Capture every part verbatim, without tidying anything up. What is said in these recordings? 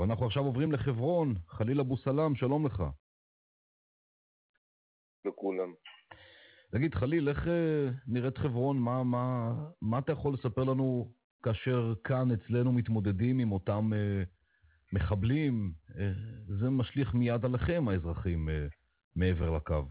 אנחנו עכשיו עוברים לחברון. חליל אבו סלאם, שלום לך. לכולם. תגיד, חליל, איך אה, נראית חברון? מה, מה, מה אתה יכול לספר לנו כאשר כאן אצלנו מתמודדים עם אותם אה, מחבלים? אה, זה משליך מיד עליכם, האזרחים, אה, מעבר לקו.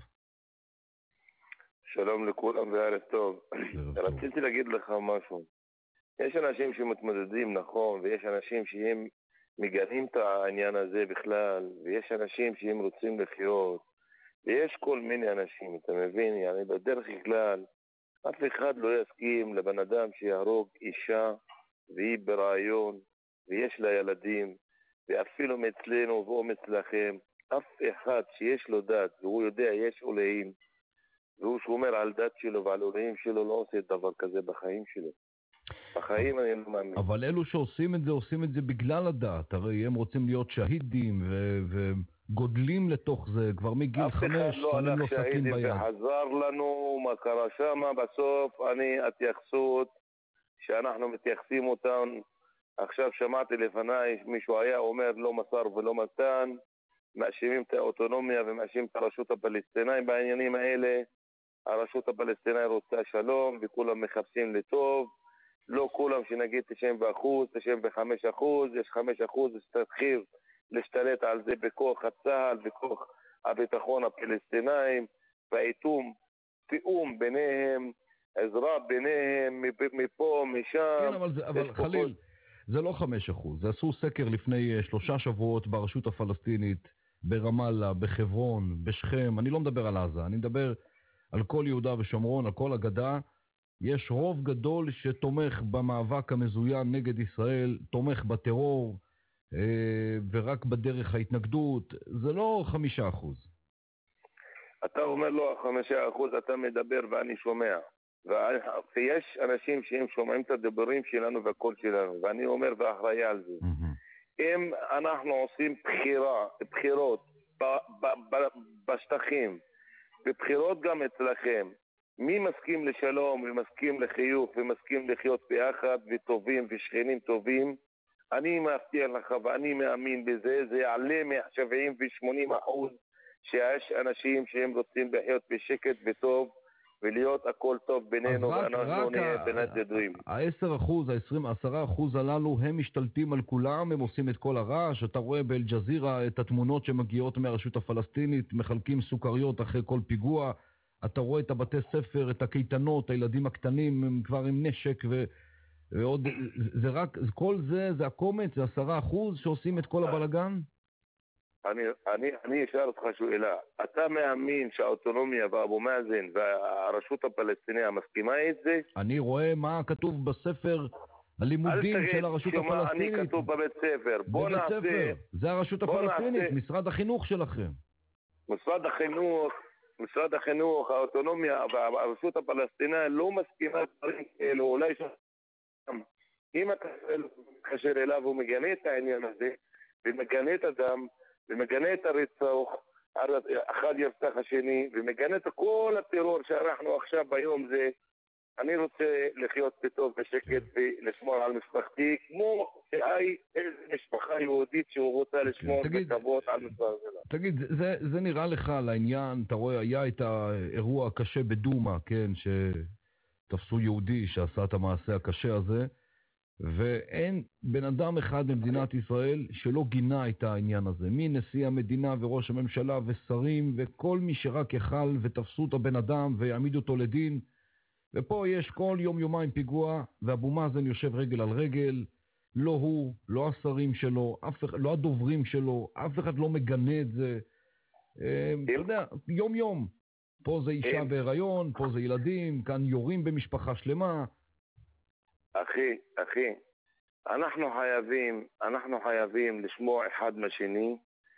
שלום לכולם וערב טוב. ערב טוב. רציתי להגיד לך משהו. יש אנשים שמתמודדים, נכון, ויש אנשים שהם מגנים את העניין הזה בכלל, ויש אנשים שהם רוצים לחיות, ויש כל מיני אנשים, אתה מבין? يعني בדרך כלל, אף אחד לא יסכים לבן אדם שיהרוג אישה, והיא ברעיון, ויש לה ילדים, ואפילו מאצלנו ואו מצלכם, אף אחד שיש לו דת, והוא יודע יש אלוהים, והוא שומר על דת שלו ועל אלוהים שלו, לא עושה דבר כזה בחיים שלו. בחיים אני לא מאמין. אבל אלו שעושים את זה, עושים את זה בגלל הדת. הרי הם רוצים להיות שהידים ו- וגודלים לתוך זה כבר מגיל חמש, אף אחד לא שמים לו הלך סכין שהידים ביד. וחזר לנו מה קרה שמה. בסוף אני התייחסות שאנחנו מתייחסים אותם. עכשיו שמעתי לפניי מישהו היה אומר לא מסר ולא מתן, מאשימים את האוטונומיה ומאשימים את הרשות הפלסטינאית בעניינים האלה. הרשות הפלסטינאית רוצה שלום וכולם מחפשים לטוב, לא כולם שנגיד תשעים אחוז, תשעים וחמישה אחוז, יש חמישה אחוז שתתחיל להשתלט על זה בכוח הצהל, בכוח הביטחון הפלסטינאים, והאיתום, תיאום ביניהם, עזרה ביניהם, מפה, משם. כן, אבל, זה, אבל חליל, זה לא חמישה אחוז. זה עשו סקר לפני uh, שלושה שבועות ברשות הפלסטינית, ברמאללה, בחברון, בשכם. אני לא מדבר על עזה, אני מדבר על כל יהודה ושומרון, על כל הגדה. יש רוב גדול שתומך במאבק המזוין נגד ישראל, תומך בטרור, אה, ורק בדרך ההתנגדות. זה לא חמישה אחוז. אתה אומר לו חמישה אחוז, אתה מדבר ואני שומע. ויש אנשים שהם שומעים את הדיבורים שלנו והקול שלנו, ואני אומר ואחראי על זה. Mm-hmm. אם אנחנו עושים בחירה, בחירות ב, ב, ב, בשטחים, בבחירות גם אצלכם, מי מסכים לשלום ומסכים לחיוך ומסכים לחיות ביחד וטובים ושכנים טובים, אני מבטיח לך ואני מאמין בזה, זה יעלה מ-שבעים ו-שמונים אחוז שיש אנשים שהם רוצים לחיות בשקט וטוב ולהיות הכל טוב בינינו ואנחנו נהיה בין הצדדים. ה-עשרה אחוז, ה-עשרים, עשרה אחוז הללו הם משתלטים על כולם, הם עושים את כל הרעש. אתה רואה באל-ג'זירה את התמונות שמגיעות מהרשות הפלסטינית, מחלקים סוכריות אחרי כל פיגוע. אתה רואה את הבתי ספר, את הקייטנות, הילדים הקטנים הם כבר עם נשק ו... ועוד, זה רק, כל זה, זה הקומץ, זה עשרה אחוז שעושים את כל הבלגן? אני, אני, אני אשאל אותך שאלה. אתה מאמין שהאוטונומיה ואבו מאזן והרשות הפלסטינית מסכימה את זה? אני רואה מה כתוב בספר הלימודים של הרשות הפלסטינית. אני כתוב בבית ספר. בוא בבית נעשה, ספר. זה הרשות הפלסטינית, נעשה, משרד החינוך שלכם. משרד החינוך, משרד החינוך, האוטונומיה והרשות הפלסטינית לא מסכימה דברים כאלו, אולי ש... אם אתה מתקשר אליו הוא מגנה את העניין הזה ומגנה את הדם ומגנה את הרצח, אחד ירצח השני, ומגנה את כל הטרור שאנחנו עכשיו ביום זה. אני רוצה לחיות בטוב בשקט ולשמור על משפחתי כמו שהי משפחה יהודית שהוא רוצה לשמור בכבוד על משפחתה. תגיד, זה, זה נראה לך לעניין, אתה רואה, היה את האירוע הקשה בדומה, כן, שתפסו יהודי שעשה את המעשה הקשה הזה, ואין בן אדם אחד במדינת ישראל שלא גינה את העניין הזה. מנשיא המדינה וראש הממשלה ושרים וכל מי שרק יכל, ותפסו את הבן אדם ויעמידו אותו לדין. ופה יש כל יום יומיים פיגוע, ואבו מאזן יושב רגל על רגל, לא הוא, לא השרים שלו, אף אחד, לא הדוברים שלו, אף אחד לא מגנה את זה. אתה יודע, יום יום. פה זה אישה בהיריון, פה זה ילדים, כאן יורים במשפחה שלמה. אחי, אחי, אנחנו חייבים, אנחנו חייבים לשמוע אחד מהשני,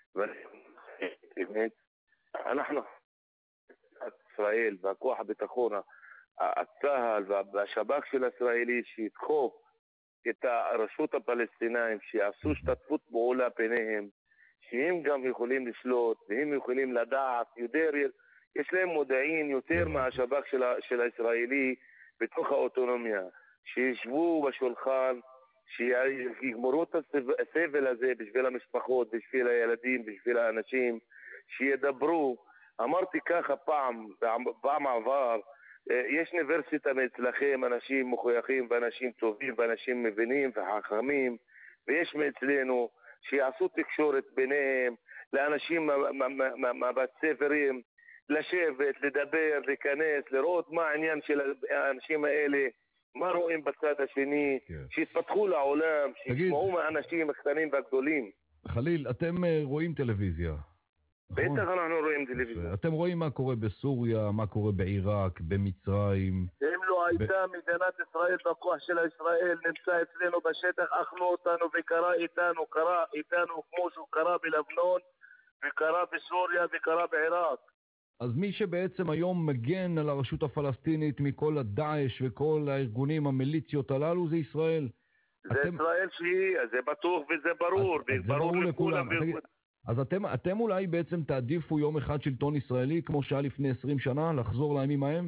ואנחנו, ישראל והכוח הביטחון, הצהל והשב"כ של הישראלי שידחוף את הרשות הפלסטינאים, שיעשו השתתפות פעולה ביניהם, שהם גם יכולים לשלוט, והם יכולים לדעת, יותר, יש להם מודעין יותר מהשב"כ של, של הישראלי בתוך האוטונומיה. שישבו בשולחן, שיגמרו את הסבל הזה בשביל המשפחות, בשביל הילדים, בשביל האנשים, שידברו. אמרתי ככה פעם, פעם עבר, יש אוניברסיטה מאצלכם, אנשים מחויכים ואנשים טובים ואנשים מבינים וחכמים, ויש מאצלנו שיעשו תקשורת ביניהם, לאנשים מהבית ספרים, לשבת, לדבר, להיכנס, לראות מה העניין של האנשים האלה, מה רואים בצד השני, שיתפתחו לעולם, שישמעו מהאנשים הקטנים והגדולים. חליל, אתם רואים טלוויזיה? בטח אנחנו רואים טלוויזיה. אתם רואים מה קורה בסוריה, מה קורה בעיראק, במצרים. אם לא הייתה מדינת ישראל בכוח של ישראל, נמצא אצלנו בשטח, אכלו אותנו וקרה איתנו, קרה איתנו כמו שהוא קרה בלבנון, וקרה בסוריה וקרה בעיראק. אז מי שבעצם היום מגן על הרשות הפלסטינית מכל הדאעש וכל הארגונים, המיליציות הללו, זה ישראל. זה אתם... ישראל שהיא, זה בטוח וזה ברור. אז, אז זה ברור לכולם. לכולם. אז אתם, אתם אולי בעצם תעדיפו יום אחד שלטון ישראלי, כמו שהיה לפני עשרים שנה, לחזור לימים ההם?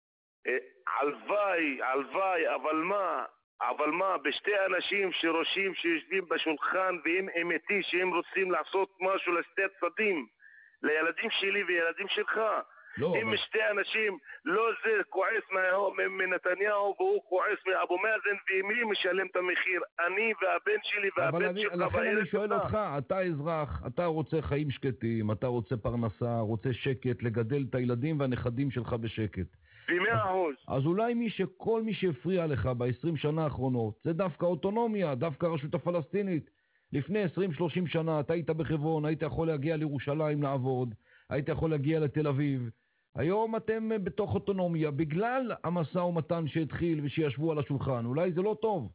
הלוואי, הלוואי, אבל מה? אבל מה? בשתי אנשים שראשים שיושבים בשולחן והם אמיתי שהם רוצים לעשות משהו לשתי צדדים, לילדים שלי וילדים שלך. לא, אם אבל... שתי אנשים, לא זה כועס מנתניהו והוא כועס מאבו מאזן, ומי משלם את המחיר? אני והבן שלי והבן אני, שלך. לכן אני שואל אותך, אתה אזרח, אתה רוצה חיים שקטים, אתה רוצה פרנסה, רוצה שקט, לגדל את הילדים והנכדים שלך בשקט. במאה אחוז. אז אולי מי שכל מי שהפריע לך ב-עשרים שנה האחרונות, זה דווקא אוטונומיה, דווקא הרשות הפלסטינית. לפני עשרים שלושים שנה אתה היית בחברון, היית יכול להגיע לירושלים לעבוד, היית יכול להגיע לתל אביב. היום אתם בתוך אוטונומיה, בגלל המשא ומתן שהתחיל ושישבו על השולחן. אולי זה לא טוב.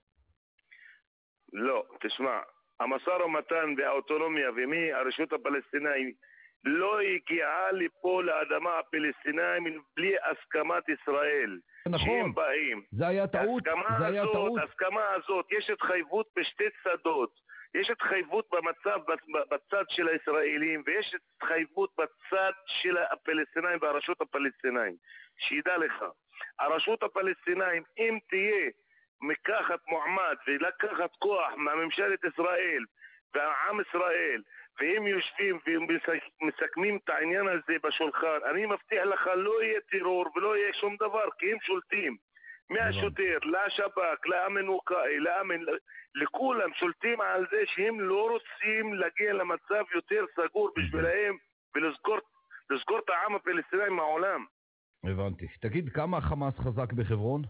לא, תשמע, המשא ומתן והאוטונומיה ומי הרשות הפלסטינאית לא הגיעה לפה לאדמה הפלסטינאית בלי הסכמת ישראל. נכון, זה היה טעות, זה היה טעות. ההסכמה הזאת, יש התחייבות בשתי צדות. יש התחייבות במצב, בצד של הישראלים, ויש התחייבות בצד של הפלסטינאים והרשות הפלסטינאים. שידע לך, הרשות הפלסטינאים, אם תהיה מקחת מועמד ולקחת כוח מהממשלת ישראל והעם ישראל, והם יושבים ומסכמים את העניין הזה בשולחן, אני מבטיח לך, לא יהיה טרור ולא יהיה שום דבר, כי הם שולטים. מהשוטר, לשב"כ, לאמנוקאי, לאמן, לכולם שולטים על זה שהם לא רוצים להגיע למצב יותר סגור בשבילהם ולסגור לסגור את העם הפלסטיני מהעולם. הבנתי. תגיד, כמה חמאס חזק בחברון?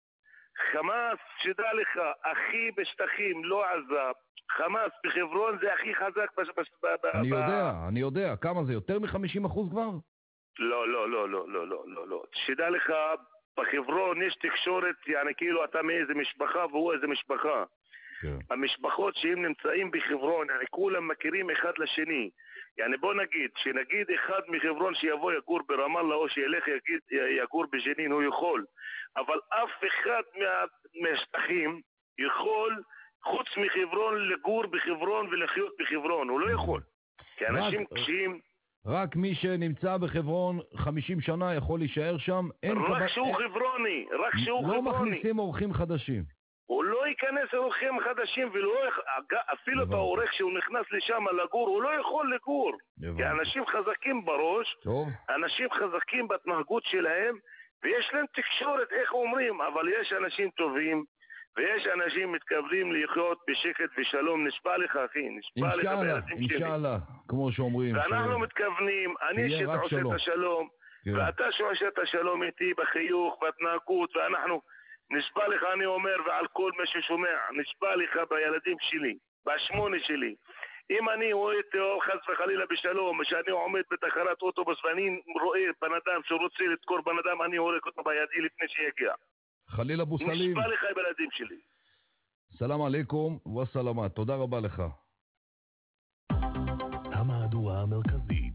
חמאס, שדע לך, הכי בשטחים, לא עזה. חמאס בחברון זה הכי חזק. אני יודע, אני יודע. כמה זה? יותר מ-חמישים אחוז כבר? לא, לא, לא, לא, לא, לא, לא, לא. שדע לך, בחברון יש תקשורת, יעני כאילו אתה מאיזה משפחה והוא איזה משפחה. כן. המשפחות שהם נמצאים בחברון, יעני כולם מכירים אחד לשני. יעני בוא נגיד, שנגיד אחד מחברון שיבוא יגור ברמאללה או שילך יגיד, יגור בג'נין, הוא יכול. אבל אף אחד מה, מהשטחים יכול, חוץ מחברון, לגור בחברון ולחיות בחברון. הוא לא יכול. כי אנשים רק... קשים... רק מי שנמצא בחברון חמישים שנה יכול להישאר שם. רק קבע... שהוא חברוני, רק שהוא לא חברוני. לא מכניסים אורחים חדשים. הוא לא ייכנס אורחים חדשים, ולא אפילו את האורח שהוא נכנס לשם לגור, הוא לא יכול לגור. כי אנשים חזקים בראש, טוב. אנשים חזקים בהתנהגות שלהם, ויש להם תקשורת, איך אומרים, אבל יש אנשים טובים, ויש אנשים מתכוונים לחיות בשקט ושלום. נשבע לך אחי, נשבע לך בילדים שלי. אינשאללה, כמו שאומרים. ואנחנו מתכוונים, אני שעושה את השלום, ואתה שעושה את השלום איתי בחיוך, בהתנהגות, ואנחנו, נשבע לך אני אומר, ועל כל מי ששומע, נשבע לך בילדים שלי, בשמונה שלי. אם אני רואה תאו חס וחלילה בשלום, שאני עומד בתחנת אוטובוס ואני רואה בן אדם שרוצה לדקור בן אדם, אני הורג אותו בידי לפני שיגיע. חליל אבו סלים. נשבע לך בילדים שלי. סלאם עליכום וסלאמת. תודה רבה לך. המהדורה המרכזית